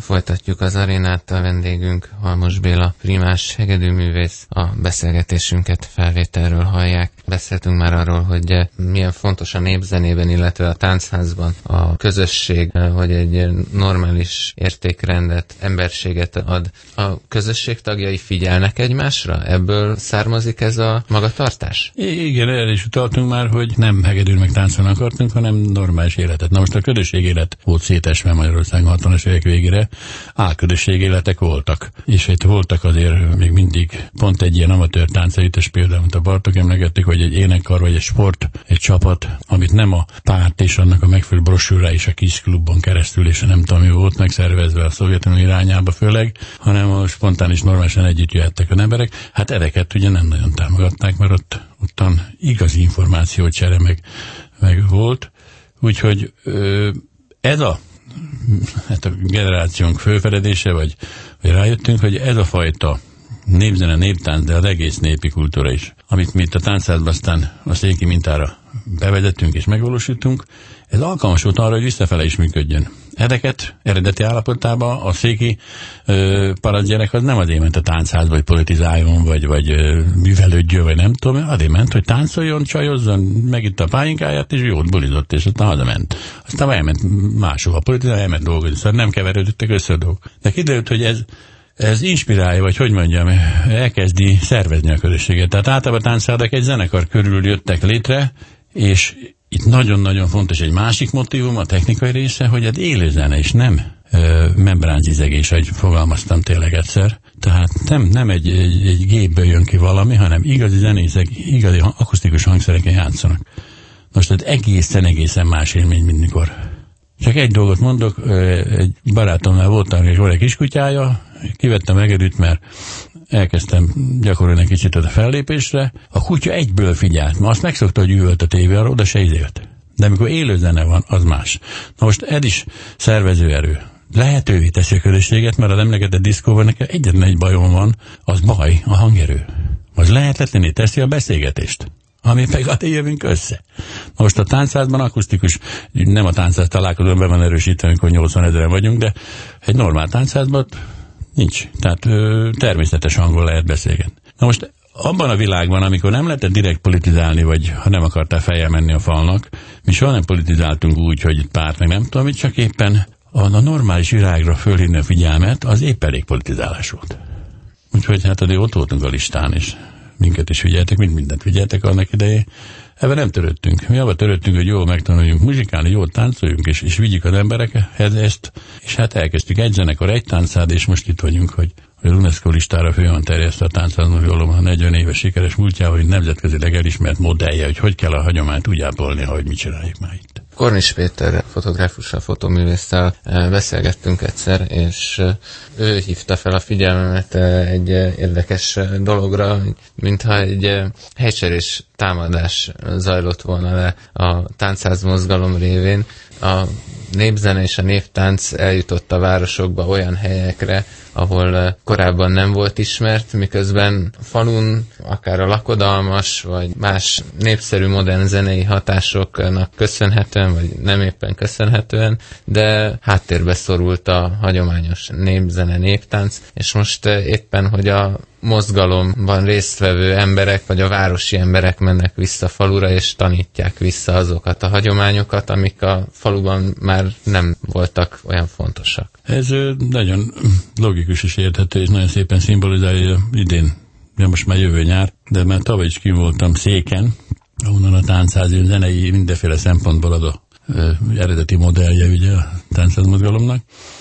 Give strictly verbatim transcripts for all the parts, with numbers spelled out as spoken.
folytatjuk az arénát, a vendégünk Halmos Béla, primás hegedűművész. A beszélgetésünket felvételről hallják. Beszéltünk már arról, hogy milyen fontos a népzenében, illetve a táncházban a közösség, hogy egy normális értékrendet, emberséget ad. A közösség tagjai figyelnek egymásra? Ebből származik ez a magatartás? Igen, erre is utaltunk már, hogy nem hegedűn meg táncolni akartunk, hanem normális életet. Na most a közösség élet volt szétesve Magyarországon hatvanas évek végére, álközösség életek voltak. És itt voltak azért még mindig pont egy ilyen amatőr táncegyüttes például, amit a Bartók emlegették, hogy egy énekkar vagy egy sport, egy csapat, amit nem a párt és annak a megfelelő brosúrá is a kis klubban keresztül, és nem tudom, mi volt megszervezve a Szovjetunió irányába főleg, hanem a spontán és normálisan együtt jöhettek az emberek. Hát ezeket ugye nem nagyon támogatták, mert ott, ottan igazi információcsere meg, meg volt. Úgyhogy ö, ez a hát a generációnk fölfedezése, vagy, vagy rájöttünk, hogy ez a fajta népzene, néptánc, de az egész népi kultúra is, amit mi itt a táncházban aztán a széki mintára bevezettünk és megvalósítunk, ez alkalmas volt arra, hogy visszafele is működjön. Ezeket eredeti állapotában a széki ö, parancsgyerek az nem azért ment a táncházba, hogy politizáljon, vagy, vagy ö, művelődjön, vagy nem tudom, azért ment, hogy táncoljon, csajozzon, megitta a pályinkáját, és jót bulizott, és aztán hazament. Aztán elment máshova politizálni, elment dolgozni, szóval nem keverődöttek össze a dolgok. De kiderült, hogy ez Ez inspirálja, vagy hogy mondjam, elkezdi szervezni a közösséget. Tehát általában táncházak egy zenekar körül jöttek létre, és itt nagyon-nagyon fontos egy másik motívum, a technikai része, hogy egy élő zene, és nem ö, membránzizegés, ahogy fogalmaztam tényleg egyszer. Tehát nem, nem egy, egy, egy gépből jön ki valami, hanem igazi zenészek, igazi akusztikus hangszereken játszanak. Most ez egészen, egészen más élmény, mint mikor. Csak egy dolgot mondok, egy barátomnál voltam, és volt egy kiskutyája, kivettem hegedűt, mert elkezdtem gyakorolni egy kicsit a fellépésre. A kutya egyből figyelt. Ma azt megszokta, hogy üvölt a tévé arra, oda se izélt. De amikor élő zene van, az más. Na most ez is szervezőerő. Lehetővé teszi a közösséget, mert az emlegetett diszkóban nekem egyetlen egy bajom van, az baj, a hangerő. Az lehetetlené teszi a beszélgetést, ami meg hát jövünk össze. Most a táncházban akusztikus, nem a táncház találkozón be van erősítve, amikor nyolcvan ezeren vagyunk, de egy normál táncházban nincs. Tehát ö, természetes hangon lehet beszélgetni. Na most abban a világban, amikor nem lehetett direkt politizálni, vagy ha nem akartál feljel menni a falnak, mi soha nem politizáltunk úgy, hogy párt, meg nem tudom, hogy csak éppen a, a normális világra fölhívni a figyelmet, az épp elég politizálás volt. Úgyhogy hát azért ott voltunk a listán is. Minket is figyeltek, mind mindent figyeltek annak idején. Ebben nem törődtünk. Mi abban törődtünk, hogy jól megtanuljunk muzsikálni, jól táncoljunk, és, és vigyük az emberekhez ezt, és hát elkezdtük egy zenekar, egy táncház, és most itt vagyunk, hogy, hogy az UNESCO listára föl van terjesztve a táncházmozgalom a negyven éves sikeres múltjával, hogy nemzetközileg elismert modellje, hogy hogy kell a hagyományt úgy ápolni, ahogy mit csináljuk már itt. Kornis Péter fotográfussal, fotoművésszel beszélgettünk egyszer, és ő hívta fel a figyelmemet egy érdekes dologra, mintha egy helycserés támadás zajlott volna le a táncház mozgalom révén. A népzene és a néptánc eljutott a városokba, olyan helyekre, ahol korábban nem volt ismert, miközben falun akár a lakodalmas, vagy más népszerű modern zenei hatásoknak köszönhetően, vagy nem éppen köszönhetően, de háttérbe szorult a hagyományos népzene, néptánc, és most éppen, hogy a mozgalomban résztvevő emberek, vagy a városi emberek mennek vissza falura, és tanítják vissza azokat a hagyományokat, amik a faluban már nem voltak olyan fontosak. Ez nagyon logikus és érthető, és nagyon szépen szimbolizálja idén, de most már jövő nyár, de már tavaly is kim voltam Széken, ahonnan a táncház zenei mindenféle szempontból az a ö, eredeti modellje ugye a táncház mozgalomnak.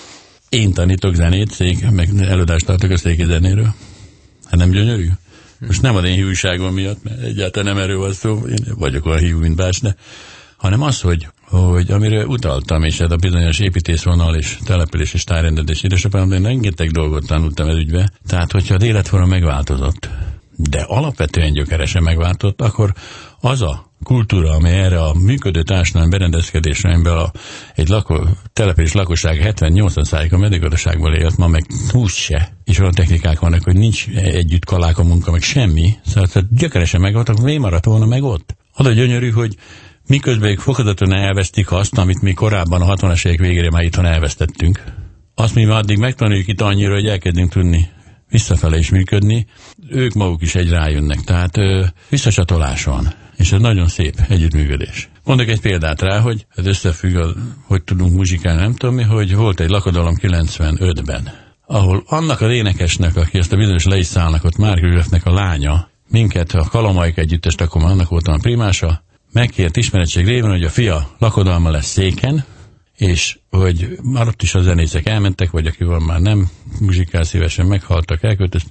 Én tanítok zenét, szék, meg előadást tartok a széki zenéről. Hát nem gyönyörű? Most nem az én hiúságom miatt, mert egyáltalán nem erről van szó, én vagyok olyan hiú, mint bás, de hanem az, hogy, hogy amire utaltam, és ez a bizonyos építészvonal és település és tájrendezés édesapám, én rengeteg dolgot tanultam ez ügybe. Tehát, hogyha az életforma megváltozott, de alapvetően gyökeresen megváltozott, akkor az a kultúra, amely erre a működő társadalmi berendezkedésre, amiben a, egy lakó, település lakosság hetven-nyolcvan százaléka mezőgazdaságból élt, ma meg húsz se, és olyan technikák vannak, hogy nincs együtt kalák a munka, meg semmi, szóval gyökeresen megvoltak, mi maradt volna meg ott. Az a gyönyörű, hogy miközben fokozatosan elvesztik azt, amit mi korábban a hatvanas évek végére már itthon elvesztettünk. azt mi már addig megtanuljuk itt annyira, hogy elkezdünk tudni visszafele is működni, ők maguk is egy rájönnek, tehát ö, visszacsatolás van, és ez nagyon szép együttműködés. Mondok egy példát rá, hogy ez összefügg, a, hogy tudunk muzsikálni, nem tudom mi, hogy volt egy lakodalom kilencvenötben, ahol annak az énekesnek, aki ezt a bizonyos le is szállnak, ott Márk Józsefnek a lánya, minket a Kalamaik együttest, akkor már annak voltam a primása, megkért ismeretség révén, hogy a fia lakodalma lesz Széken, és hogy már ott is a zenészek elmentek, vagy akivel már nem muzsikál szívesen meghaltak, elköltözt,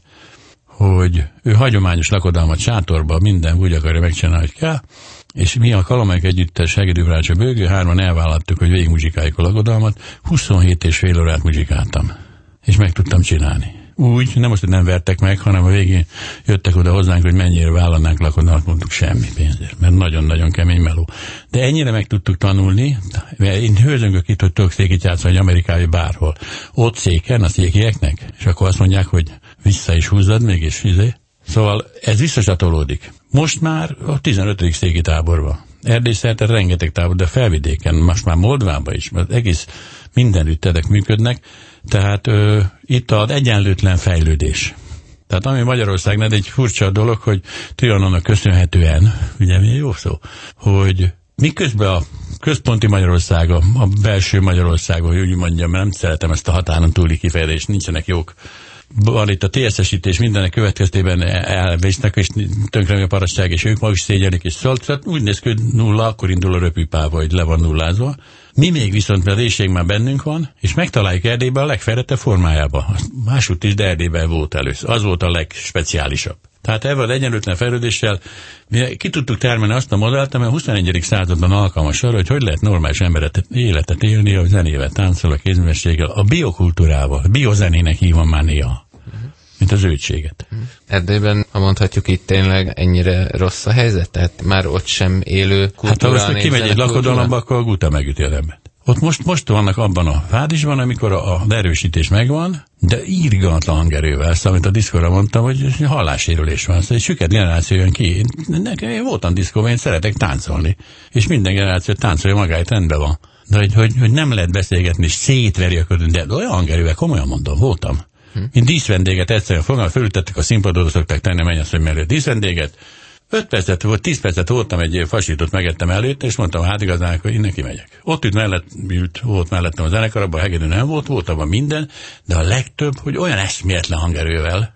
hogy ő hagyományos lakodalmat sátorba minden úgy akarja megcsinálni, hogy kell, és mi a Kalamaik együttes Hegedű Brácsa Bőgő, hárman elvállaltuk, hogy végig muzsikáljuk a lakodalmat, huszonhét és fél órát muzsikáltam, és meg tudtam csinálni. Úgy, nem most, hogy nem vertek meg, hanem a végén jöttek oda hozzánk, hogy mennyire vállalnánk lakodalmat, mondtuk semmi pénzért, mert nagyon-nagyon kemény meló. De ennyire meg tudtuk tanulni, mert én hőzöngök itt, hogy tudok székit játszani Amerikában bárhol. Ott Széken, a székieknek, és akkor azt mondják, hogy vissza is húzzad még, és izé. Szóval ez visszacsatolódik. Most már a tizenötödik széki táborban. Erdély szerte rengeteg tábor, de felvidéken, most már Moldvában is, mert egész mindenütt ezek működnek, tehát ö, itt az egyenlőtlen fejlődés. Tehát ami Magyarországnál egy furcsa dolog, hogy Trianonnak köszönhetően, ugye mi jó szó, hogy miközben a központi Magyarország, a, a belső Magyarország, hogy úgy mondjam, nem szeretem ezt a határon túli kifejezést, nincsenek jók. Van itt a té es esítés mindenek következtében elvésznek, és tönkre a parasság, és ők maguk is szégyelik, és szóval úgy néz ki, hogy nulla, akkor indul a röpűpába, hogy le van nullázva. Mi még viszont, mert a részség már bennünk van, és megtaláljuk Erdélyben a legfejlettebb formájába. Másút is, de Erdélyben volt először. Az volt a legspeciálisabb. Tehát ebben az egyenlőtlen fejlődéssel mi ki tudtuk termelni azt a modellt, amely a huszonegyedik században alkalmas arra, hogy hogy lehet normális emberet életet élni a zenével, tánccal, a kézművességgel, a biokultúrával, a biozenének hívom már néha, mint az őtséget. Erdélyben, ha mondhatjuk, itt tényleg ennyire rossz a helyzet? Tehát már ott sem élő kultúra. Hát ha most meg kimegy egy lakodalomba, akkor a guta megüti az embert. Ott most, most vannak abban a fázisban, amikor a, a erősítés megvan, de írgatlan hangerővel, szóval, amit a diszkóra mondtam, hogy hallássérülés van. Szóval egy süket generáció jön ki. Nekem én voltam diszkóban, én szeretek táncolni. És minden generáció táncolja magáit, rendben van. De hogy, hogy, hogy nem lehet beszélgetni, és szétveri a ködön, de olyan hangerővel, komolyan mondom, voltam. Hm. Én díszvendéget egyszerűen fogom, fölültettek a színpadot, szokták tenni a mennyasszony mellett díszvendéget. Öt percet volt, tíz percet voltam, egy fasítot megettem előtt, és mondtam, hát igazán, hogy innen kimegyek. Ott ült mellett, ült, volt mellettem a zenekar, abban a Hegedű nem volt, volt abban minden, de a legtöbb, hogy olyan eszméletlen hangerővel,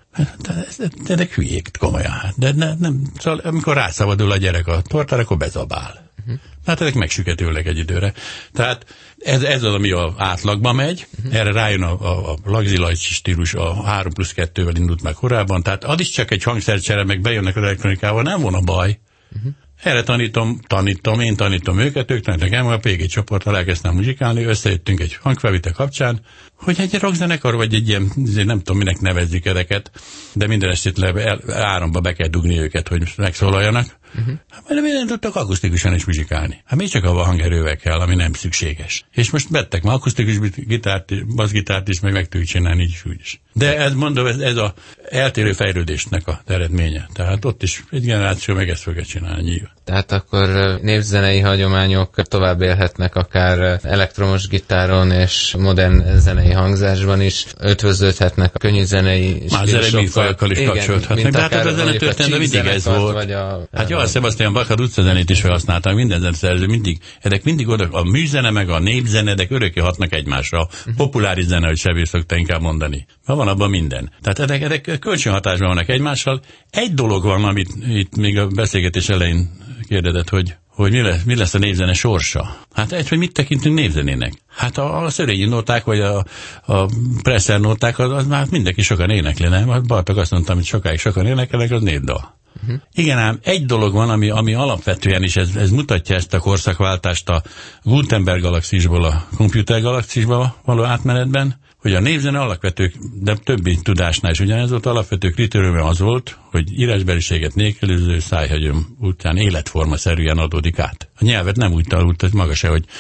de ezek hülyék, komolyan, hát. De ne, nem, szóval amikor rászabadul a gyerek a tortára, akkor bezabál. Uh-huh. Hát ezek megsüketülnek egy időre. Tehát ez, ez az, ami az átlagban megy, uh-huh. Erre rájön a, a, a lagzilajcsi stílus, a három plusz kettővel indult meg korábban, tehát az is csak egy hangszercsere, meg bejönnek az elektronikával, nem volna baj. Uh-huh. Erre tanítom, tanítom, én tanítom őket, ők tanítom engem, a pé gé csoporttal elkezdtem muzsikálni, összejöttünk egy hangfelvétel kapcsán, hogy egy rockzenekar, vagy egy ilyen, nem tudom, minek nevezzük ezeket, de minden estét le, áramba be kell dugni őket, hogy megszólaljanak. Uh-huh. Hát mert nem tudtak akusztikusan is muzsikálni. Hát még csak a hangerővel kell, ami nem szükséges. És most vettek ma akusztikus gitárt, basszgitárt is, meg meg tudjuk csinálni így is, úgy is. De ez mondom, ez, ez a eltérő fejlődésnek a eredménye. Tehát ott is egy generáció meg ezt fogja csinálni nyilván. Tehát akkor népzenei hagyományok tovább élhetnek akár elektromos gitáron és modern zenei hangzásban is, ötvöződhetnek a könnyű zenei már zenei fajokkal is kapcsolódhatnak. De hát ez a zenetörténetben mindig ez volt. A, hát Johann Sebastian Bach az utcazenét is felhasználták, minden zeneszerző mindig, ezek mindig oda, a műzene meg a népzene, ezek örökké hatnak egymásra. Uh-huh. Populáris zene, hogy Sebész szokta inkább mondani. Van abban minden. Tehát ezek, ezek kölcsönhatásban vannak egymással. Egy dolog van, amit itt még a beszélgetés elején kérdezett, hogy, hogy mi, lesz, mi lesz a népzene sorsa. Hát egy, hogy mit tekintünk népzenének. Hát a, a Szörényi nóták, vagy a, a Presser nóták, az, az már mindenki sokan énekli, nem? A Bartók azt mondta, amit sokáig sokan énekelnek, az népdal. Uh-huh. Igen ám, egy dolog van, ami, ami alapvetően is, ez, ez mutatja ezt a korszakváltást a Gutenberg galaxisból a komputer galaxisba való átmenetben, hogy a népzene alapvető, de többi tudásnál is ugyanez volt, alapvető kritérium az volt, hogy írásbeliséget nélkülöző szájhagyom után életforma szerűen adódik át. A nyelvet nem úgy tanult, hogy maga se, hogy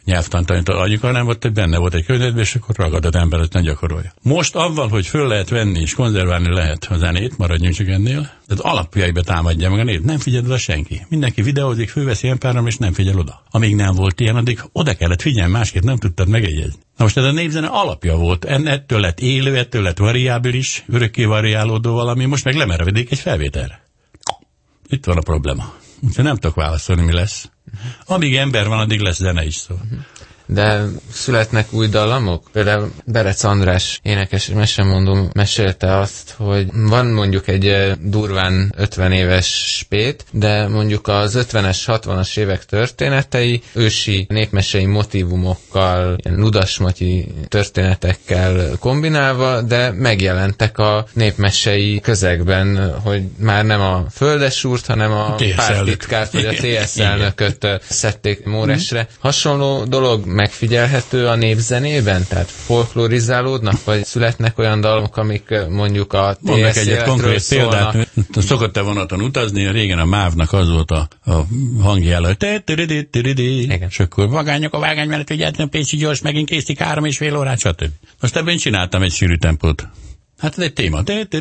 nyelvtantanít adjuk, hanem volt, benne volt egy könyvben, és akkor ragadott ember, hogy ne gyakorolja. Most avval, hogy föl lehet venni és konzerválni lehet a zenét, maradjunk csak ennél, tehát alapjaiba támadja meg a nét, nem figyel oda senki. Mindenki videózik, fölveszi em pé három, és nem figyel oda. Amíg nem volt ilyen, addig oda kellett figyelni, másképp nem tudtad megjegyezni. Na most ez a népzene alapja volt, ettől lett élő, ettől lett variábilis, örökké variálódó valami, most meg lemerevedik egy felvételre. Itt van a probléma. Úgyhogy nem tudok válaszolni, mi lesz. Amíg ember van, addig lesz zene is szó. De születnek új dallamok? Például Berec András énekes mesemondó mesélte azt, hogy van mondjuk egy durván ötven éves spét, de mondjuk az ötvenes, hatvanas évek történetei ősi népmesei motívumokkal, ilyen ludasmatyi történetekkel kombinálva, de megjelentek a népmesei közegben, hogy már nem a földesúrt, hanem a párttitkárt, vagy a té es elnököt szedték Móresre. Hasonló dolog megfigyelhető a népzenében? Tehát folklorizálódnak, vagy születnek olyan dalok, amik mondjuk a té es egy konkrét példát. Szokott-e vonaton utazni? Régen a mávnak az volt a, a hangjellő, és akkor vagányok a vágány mellett vigyázni, Pécsi gyors, megint készítik három és fél órát, stb. Most ebben csináltam egy sűrű tempót. Hát ez egy téma.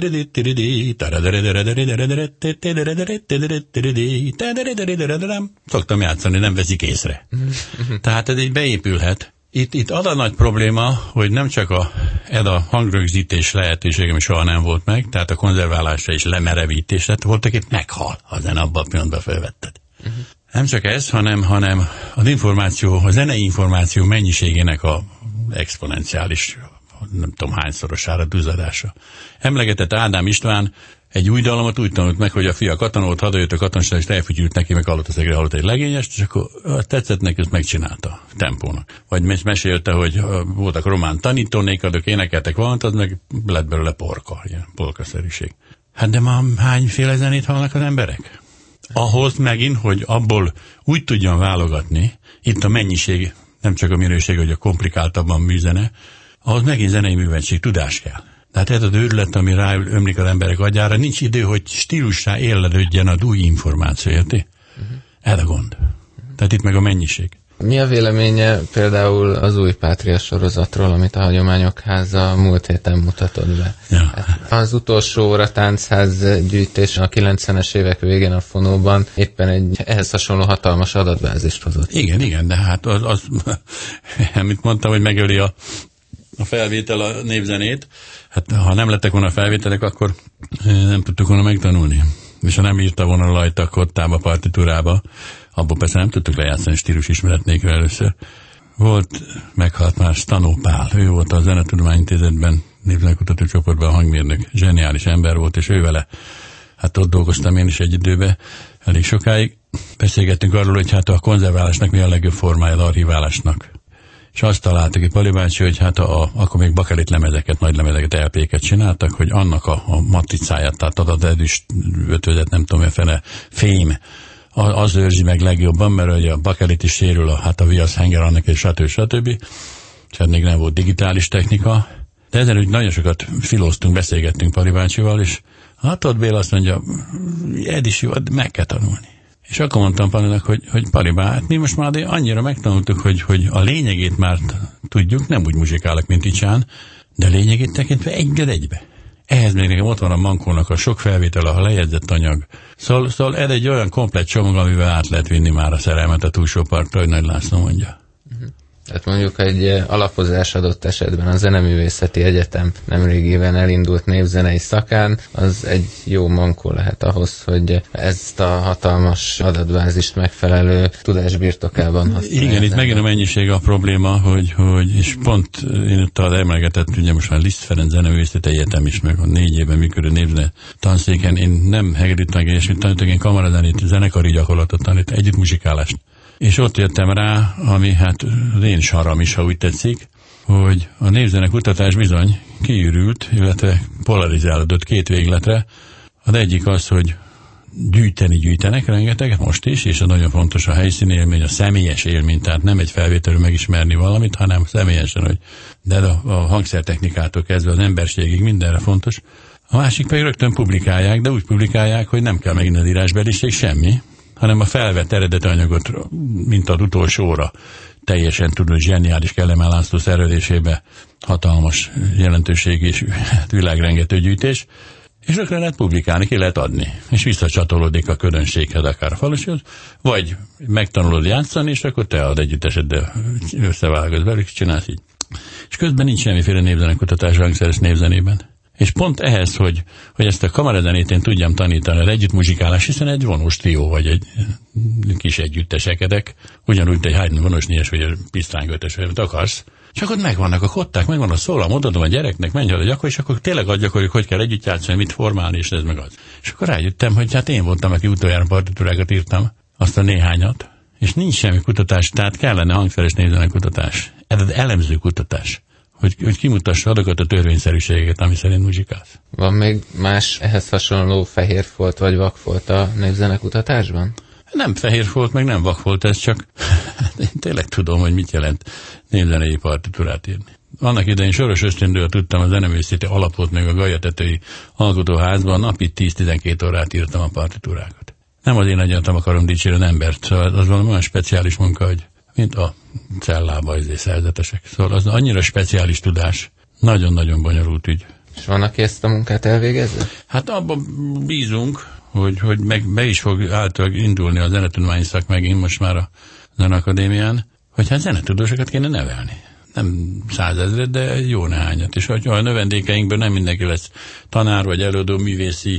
Szoktam játszani, nem veszik észre. Tehát ez így beépülhet. Itt, itt az a nagy probléma, hogy nem csak a, ez a hangrögzítés lehetősége, ami soha nem volt meg, tehát a konzerválásra és lemerevítés, tehát voltak itt meghal, ha zene abban a pillanatban felvetted. Uh-huh. Nem csak ez, hanem, hanem az információ, a zenei információ mennyiségének a exponenciális, nem tudom hányszorosára duzadása. Emlegetett Ádám István egy új dallamot úgy tanult meg, hogy a fia katona volt, hadajött a katonaság, és elfütyült neki, meg hallott a szegre, hallott egy legényest, és akkor tetszett neki, ezt megcsinálta tempónak. Vagy mesélte, hogy voltak román tanítónék, adok énekeltek valamit, az meg lett belőle porka, ilyen polkaszerűség. Hát de ma hányféle zenét hallnak az emberek? Ahhoz megint, hogy abból úgy tudjon válogatni, itt a mennyiség, nem csak a minőség, hogy a komplikáltabban műzene, ahhoz megint zenei műveltség, tudás kell. Tehát ez az őrület, ami ráömlik az emberek agyára, nincs idő, hogy stílussá élledődjen az új információ, érti? Uh-huh. Ez a gond. Uh-huh. Tehát itt meg a mennyiség. Mi a véleménye például az új Pátria sorozatról, amit a Hagyományok Háza múlt héten mutatott be? Ja. Az utolsó óra táncház gyűjtés a kilencvenes évek végén a Fonóban éppen egy ehhez hasonló hatalmas adatbázist hozott. Igen, igen, de hát az, az amit mondtam, hogy megöli a a felvétel a népzenét, hát ha nem lettek volna a felvételek, akkor nem tudtuk volna megtanulni. És ha nem írta volna rajta a kottába, partitúrába, abból persze nem tudtuk lejátszani stílus ismeret nélkül először. Volt, meghalt már Stanó Pál, ő volt a Zenetudományintézetben, népzenekutató csoportban a hangmérnök, zseniális ember volt, és ő vele, hát ott dolgoztam én is egy időben, elég sokáig. Beszélgettünk arról, hogy hát a konzerválásnak mi a legjobb formája az archiválásnak. És azt találtak itt Pali bácsi, hogy hát a, a, akkor még bakelit lemezeket, nagy lemezeket, el pé-ket csináltak, hogy annak a, a matricáját, tehát az edüst ötvözet, nem tudom, fene fém, az őrzi meg legjobban, mert hogy a bakelit is sérül, a, hát a viasz henger annak, és stb. stb. És hát még nem volt digitális technika. De ezen úgy nagyon sokat filóztunk, beszélgettünk Pali bácsival, és hát ott Béla azt mondja, ez is jó, meg kell tanulni. És akkor mondtam Palinak, hogy, hogy Pali bá, hát mi most már annyira megtanultuk, hogy, hogy a lényegét már tudjuk, nem úgy muzsikálok, mint Icsán, de lényegét tekintve egyed egybe. Ehhez még nekem ott van a Mankónak a sok felvétel, a lejegyzett anyag. Szóval, szóval ez egy olyan komplett csomag, amivel át lehet vinni már a szerelmet a túlsó partra, hogy Nagy László mondja. Uh-huh. Tehát mondjuk egy alapozás adott esetben a Zeneművészeti Egyetem nemrégiben elindult népzenei szakán, az egy jó mankó lehet ahhoz, hogy ezt a hatalmas adatbázist megfelelő tudás birtokában használják. Igen, itt megint a mennyiség a probléma, hogy, hogy és pont én itt az emlegetett, ugye most már Liszt Ferenc Zeneművészeti Egyetem is, meg a négy éven működő népzene tanszéken, én nem hegedűtnek, és mint tanítok, én kamarazenét, zenekari gyakorlatot tanít, együtt muzsikálást. És ott jöttem rá, ami hát az én saram is, ha úgy tetszik, hogy a népzene kutatás bizony kiürült, illetve polarizálódott két végletre. Az egyik az, hogy gyűjteni gyűjtenek rengeteget most is, és ez nagyon fontos a helyszíni élmény, a személyes élmény, tehát nem egy felvételről megismerni valamit, hanem személyesen, hogy de a, a hangszertechnikától kezdve az emberségig mindenre fontos. A másik pedig rögtön publikálják, de úgy publikálják, hogy nem kell megint az írásbeliség, semmi, hanem a felvett eredeti anyagot, mint az utolsó óra teljesen tudod, zseniális Kelemen László szervezésébe hatalmas jelentőség és világrengető gyűjtés, és rögtön lehet publikálni, ki lehet adni, és visszacsatolódik a közönséghez, akár a falusihoz, vagy megtanulod játszani, és akkor te ad együtteseddel, összevágod velük, és csinálsz így. És közben nincs semmiféle népzenekutatás rangszeres népzenében. És pont ehhez, hogy, hogy ezt a kamarazenét én tudjam tanítani, az együttmuzsikálás, hiszen egy vonós trió, vagy egy kis együttesekedek, ugyanúgy, hogy egy vonós négyes, vagy egy pisztránygötös, vagy akarsz, csak ott megvannak a kották, megvan a szólam, odadom a gyereknek, menj haza gyakor, és akkor tényleg azt gyakoroljuk, hogy kell együtt játszani, mit formálni, és ez meg az. És akkor rájöttem, hogy hát én voltam, aki utoljára partitúrákat írtam, azt a néhányat, és nincs semmi kutatás, tehát kellene hangszeres népzenekutatás. Ez elemző kutatás. Hogy, hogy kimutassa azokat a törvényszerűségeket, ami szerint muzsikálsz. Van még más ehhez hasonló fehérfolt vagy vakfolt a népzenekutatásban? Nem fehérfolt, meg nem vakfolt, ez csak én tényleg tudom, hogy mit jelent népzenei partitúrát írni. Annak idején Soros Ösztöndől tudtam a zeneművészeti alapot, meg a Galyatetői alkotóházban napi tíz-tizenkét órát írtam a partitúrákat. Nem az én egyentem akarom dicsérni az embert, szóval az valami olyan speciális munka, hogy mint a cellába és szerzetesek. Szóval az annyira speciális tudás, nagyon-nagyon bonyolult ügy. És van, aki ezt a munkát elvégezze? Hát abban bízunk, hogy, hogy meg be is fog általában indulni a zenetudományi szak megint most már a Zeneakadémián, hogy hát zenetudósokat kéne nevelni. Nem százezret, de jó néhányat. És hogy a növendékeinkből nem mindenki lesz tanár, vagy előadó, művészi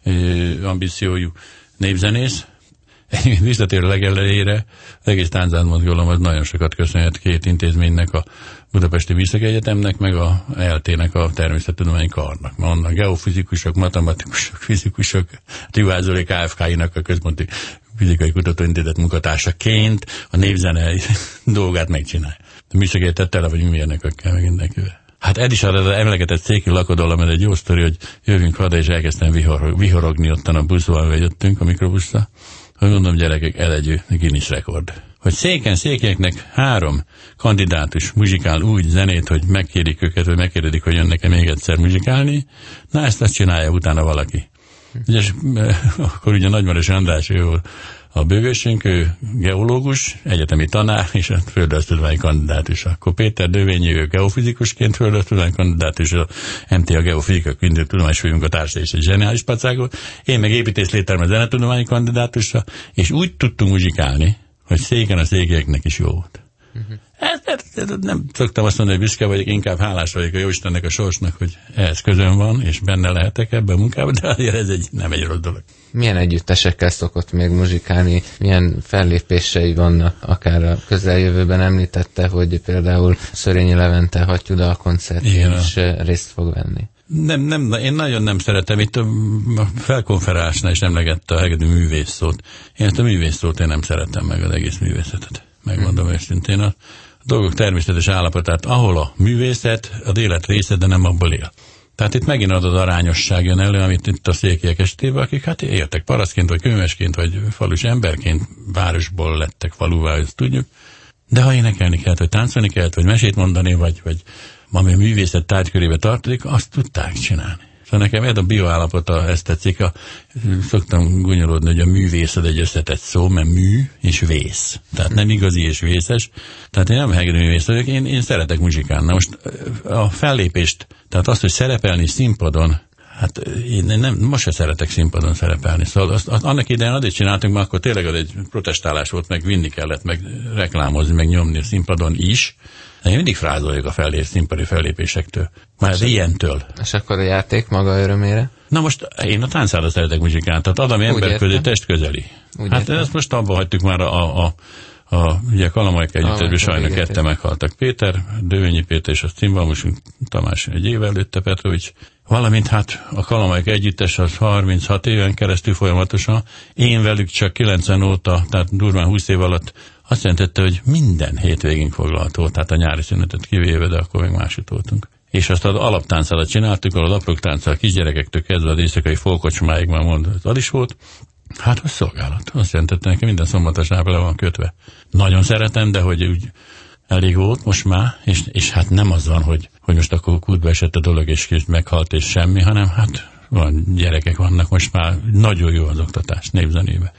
ambíciójú népzenész. Egyébként visszatérő legelejére, az egész táncmozgalom az nagyon sokat köszönhet két intézménynek, a Budapesti Műszaki Egyetemnek, meg a é el té-nek, a Természettudományi Karnak. Ma onnan geofizikusok, matematikusok, fizikusok, Trivázoli ká ef ká-inak a Központi Fizikai Kutatóintézet munkatársaként a népzene dolgát megcsinálja. A Műszaki Egyetem tele vagyunk mérnökökkel, meg mindenkivel. Hát ez is az emlegetett széki lakodalom, ez egy jó sztori, hogy jövünk haza, és elkezdtem vihor, vihorogni ottan a buszban, vagy jöttünk a mikrobuszra. Hogy mondom, gyerekek, ez egy Guinness rekord. Hogy széken székeknek három kandidátus muzsikál úgy zenét, hogy megkérik őket, vagy megkérdezik, hogy jönnek-e még egyszer muzsikálni, na ezt azt csinálja utána valaki. Ugye, akkor ugye Nagymaros András, ő a bővősünk, ő geológus, egyetemi tanár, és a földrajztudományi kandidátus. Akkor Péter Dövényi, ő geofizikusként földrajztudományi kandidátus, a em té á Geofizika Tudományos Főmunkatársa és egy zseniális pacákot. Én meg építész létterme zenetudományi kandidátusra, és úgy tudtunk muzsikálni, hogy széken a székeknek is jó volt. Uh-huh. Ez, ez, ez, nem szoktam azt mondani, hogy büszke vagyok, inkább hálás vagyok a Jóistennek, a sorsnak, hogy ehhez közön van, és benne lehetek ebben a munkában, de azért ez egy, nem egy rossz dolog. Milyen együttesekkel szokott még muzsikálni? Milyen fellépései vannak? Akár a közeljövőben említette, hogy például Szörényi Levente hattyúdal koncertjén is részt fog venni. Nem, nem, én nagyon nem szeretem, itt a felkonferálásnál is emlegette a hegedű művész szót. Én ezt a művész szót én nem szeretem meg az egész művészetet. Megmondom hmm. őszintén, a, a dolgok természetes állapotát, ahol a művészet, az élet része, de nem abból él. Tehát itt megint az az arányosság jön elő, amit itt a székiek esetében, akik hát éltek parasztként, vagy könyvesként, vagy falus emberként, városból lettek faluvá, ezt tudjuk. De ha énekelni kellett, vagy táncolni kellett, vagy mesét mondani, vagy, vagy ami a művészet tárgykörébe tartozik, azt tudták csinálni. Szóval nekem ez a bioállapota, ezt tetszik. A, szoktam gúnyolódni, hogy a művészet egy összetett szó, mert mű és vész. Tehát nem igazi és vészes. Tehát én nem hegedű művész vagyok, én, én szeretek muzsikálni. Na most a fellépést, tehát azt, hogy szerepelni színpadon, hát én nem, most se szeretek színpadon szerepelni. Szóval azt, azt, annak idején addig csináltunk, mert akkor tényleg az egy protestálás volt, meg vinni kellett, meg reklámozni, meg nyomni a színpadon is. Én mindig frázoljuk a fellép, színpadi fellépésektől. Már az ilyentől. És akkor a játék maga örömére? Na most én a táncára szeretek muzsikát, tehát adami ember közé test közeli. Úgy hát értem. Ezt most abba hagytuk már a, a, a, a ugye Kalamaik együttesben sajnos ketten meghaltak. Péter, Dövényi Péter és a cimbalmosunk Tamás egy év előtte, Petrovics. Valamint hát a Kalamaik együttes az harminchat éven keresztül folyamatosan. Én velük csak kilencven óta, tehát durván húsz év alatt azt jelentette, hogy minden hétvégén foglalható, tehát a nyári szünetet kivéve, de akkor még másút voltunk. És azt az alaptáncalat csináltuk, ahol az aprok tánccal kisgyerekektől kezdve az éjszakai folkocsmáig már mondott, az is volt. Hát az szolgálat. Azt jelentette, nekem minden szombatosnál le van kötve. Nagyon szeretem, de hogy úgy elég volt most már, és, és hát nem az van, hogy, hogy most akkor kútba esett a dolog, és meghalt, és semmi, hanem hát van, gyerekek vannak most már, nagyon jó az oktatás népzenébe. Hmm.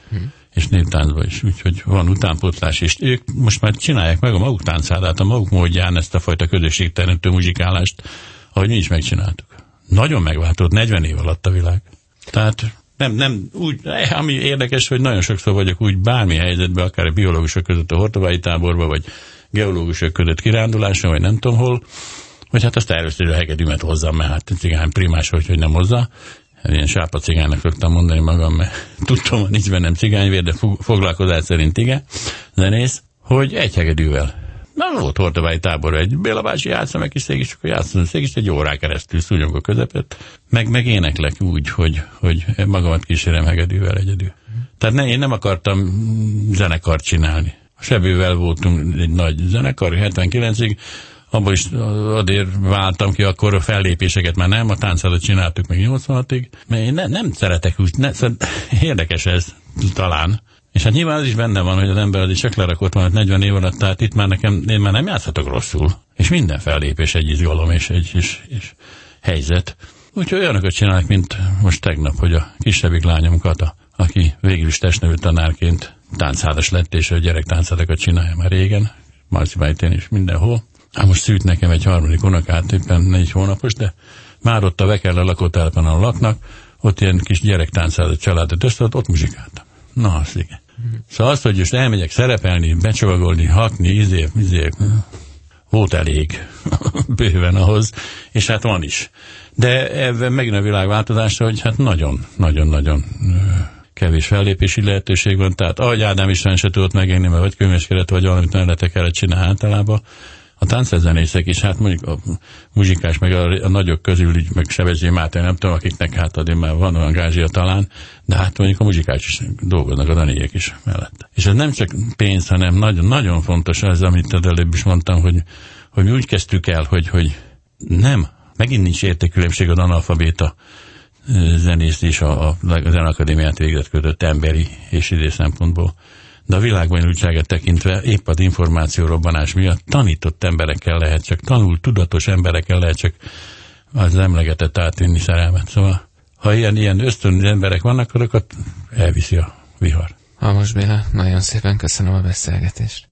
és néptáncban is, úgyhogy van utánpótlás, és ők most már csinálják meg a maguk táncádát, a maguk módján ezt a fajta közösségteremtő muzsikálást, ahogy mi is megcsináltuk. Nagyon megváltozott, negyven év alatt a világ. Tehát nem, nem úgy, ami érdekes, hogy nagyon sokszor vagyok úgy bármi helyzetben, akár a biológusok között a Hortobágyi táborban, vagy geológusok között kiránduláson, vagy nem tudom hol, hogy hát azt először a hegedűmet hozzam, mert hát cigány primás, hogy, hogy nem hozza. Ilyen sápa cigánynak szoktam mondani magam, mert tudtam, nincs bennem cigányvér, de foglalkozás szerint igen, zenész, hogy egy hegedűvel. Na, volt Hortobágyi tábor, egy Béla bácsi játsza, meg kis szégis, akkor játszom, szégis egy órán keresztül szúnyog a közepet, meg, meg éneklek úgy, hogy, hogy magamat kísérem hegedűvel egyedül. Tehát ne, én nem akartam zenekart csinálni. A Sebővel voltunk egy nagy zenekar, hetvenkilencig, abból is azért váltam ki, akkor a fellépéseket már nem, a táncadat csináltuk meg nyolcvanhatig, mert én ne, nem szeretek úgy, ne, érdekes ez talán. És hát nyilván az is benne van, hogy az ember az is csak lerakott van negyven év alatt, tehát itt már nekem, én már nem játszhatok rosszul. És minden fellépés egy izgalom és egy és, és helyzet. Úgyhogy olyanokat csinálok, mint most tegnap, hogy a kisebbik lányom Kata, aki végül is testnevű tanárként tánchádas lett, és a gyerektánchádakat csinálja már régen, Marcibájtén is mindenhol. Hát most szült nekem egy harmadik unokát, éppen négy hónapos, de már ott a Vekerle lakótelepen, ahol laknak, ott ilyen kis gyerektánchádat családot összeadott, ott muzsikáltam. Na, az igen. Mm. Szóval azt, hogy most elmegyek szerepelni, becsomagolni, hatni, izé, izé, volt elég bőven ahhoz, és hát van is. De ebben megint a világváltozásra, hogy hát nagyon-nagyon-nagyon kevés fellépési lehetőség van, tehát ahogy Ádám István se tudott megélni, mert vagy könyveskedett, vagy valamit mellette kellett csinálni általában, a tánczenészek is, hát mondjuk a muzsikás, meg a, a nagyok közül, így, meg Sebezsé Máté, nem tudom, akiknek hát addig már van olyan gázsia talán, de hát mondjuk a muzsikás is dolgoznak, a daniék is mellette. És ez nem csak pénz, hanem nagyon, nagyon fontos az, amit az előbb is mondtam, hogy, hogy mi úgy kezdtük el, hogy, hogy nem, megint nincs értékkülönbség az analfabéta zenész és a, a Zenakadémiát végzett között emberi és idő szempontból. De a világbajnokságot tekintve épp az információrobbanás miatt tanított emberekkel lehet csak, tanult, tudatos emberekkel lehet csak az emlegetett átvinni szerelmet. Szóval, ha ilyen, ilyen ösztönű emberek vannak, azokat elviszi a vihar. Halmos Béla, nagyon szépen köszönöm a beszélgetést.